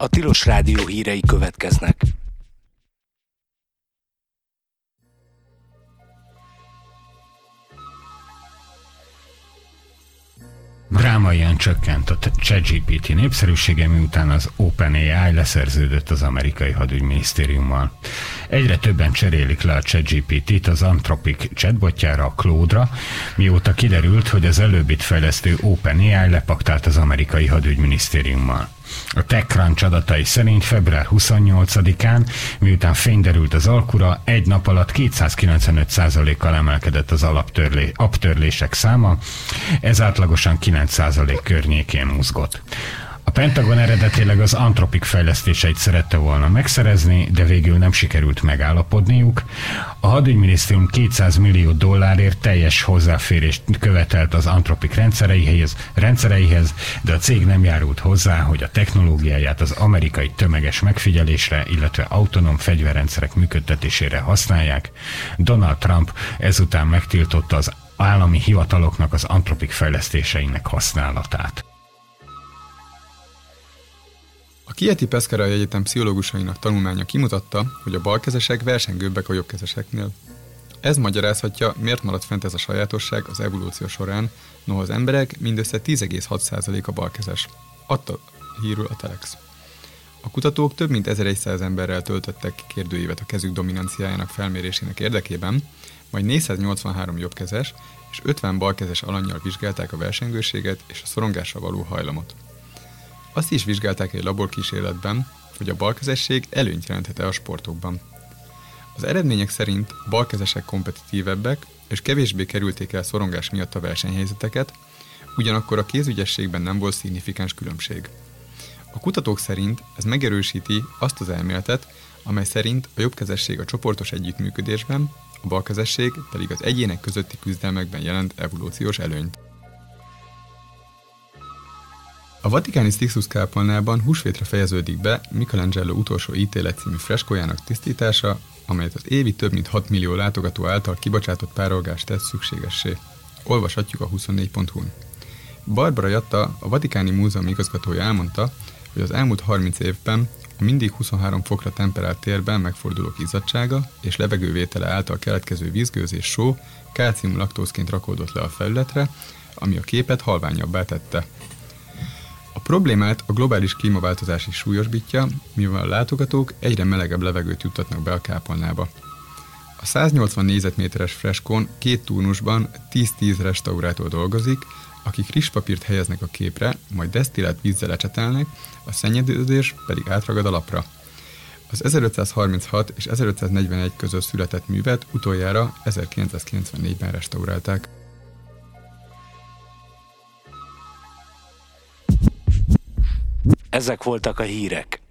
A Tilos Rádió hírei következnek. Drámaian csökkent a ChatGPT népszerűsége, miután az OpenAI leszerződött az amerikai hadügyminisztériummal. Egyre többen cserélik le a ChatGPT-t az Anthropic chatbotjára, a Claude-ra, mióta kiderült, hogy az előbbit fejlesztő OpenAI lepaktált az amerikai hadügyminisztériummal. A TechCrunch adatai szerint február 28-án, miután fény derült az alkura, egy nap alatt 295%-kal emelkedett az apptörlések száma, ez átlagosan 9% környékén mozgott. A Pentagon eredetileg az Anthropic fejlesztéseit szerette volna megszerezni, de végül nem sikerült megállapodniuk. A hadügyminisztérium $200 millió teljes hozzáférést követelt az Anthropic rendszereihez, de a cég nem járult hozzá, hogy a technológiáját az amerikai tömeges megfigyelésre, illetve autonóm fegyverrendszerek működtetésére használják. Donald Trump ezután megtiltotta az állami hivataloknak az Anthropic fejlesztéseinek használatát. A Chieti Pescara Egyetem pszichológusainak tanulmánya kimutatta, hogy a balkezesek versengőbbek a jobbkezeseknél. Ez magyarázhatja, miért maradt fent ez a sajátosság az evolúció során, noha az emberek mindössze 10,6% a balkezes. Adta hírül a Telex. A kutatók több mint 1100 emberrel töltöttek kérdőívet a kezük dominanciájának felmérésének érdekében, majd 483 jobbkezes és 50 balkezes alannyal vizsgálták a versengőséget és a szorongásra való hajlamot. Azt is vizsgálták egy laborkísérletben, hogy a balkezesség előnyt jelenthet-e a sportokban. Az eredmények szerint a balkezesek kompetitívebbek, és kevésbé kerülték el szorongás miatt a versenyhelyzeteket, ugyanakkor a kézügyességben nem volt szignifikáns különbség. A kutatók szerint ez megerősíti azt az elméletet, amely szerint a jobbkezesség a csoportos együttműködésben, a balkezesség pedig az egyének közötti küzdelmekben jelent evolúciós előnyt. A vatikáni Sixtus-kápolnában húsvétre fejeződik be Michelangelo utolsó ítélet című freskójának tisztítása, amelyet az évi több mint 6 millió látogató által kibocsátott párolgást tesz szükségessé. Olvashatjuk a 24.hu-n. Barbara Jatta, a Vatikáni Múzeum igazgatója elmondta, hogy az elmúlt 30 évben a mindig 23 fokra temperált térben megfordulók izzadtsága és levegővétele által keletkező vízgőzés só kálcium-laktózként rakódott le a felületre, ami a képet halványabbá tette. A problémát a globális klímaváltozás is súlyosbítja, mivel a látogatók egyre melegebb levegőt juttatnak be a kápolnába. A 180 négyzetméteres freskón 2 turnusban 10-10 restaurátor dolgozik, akik rizspapírt helyeznek a képre, majd desztillált vízzel ecsetelnek, a szennyeződés pedig átragad a lapra. Az 1536 és 1541 között született művet utoljára 1994-ben restaurálták. Ezek voltak a hírek.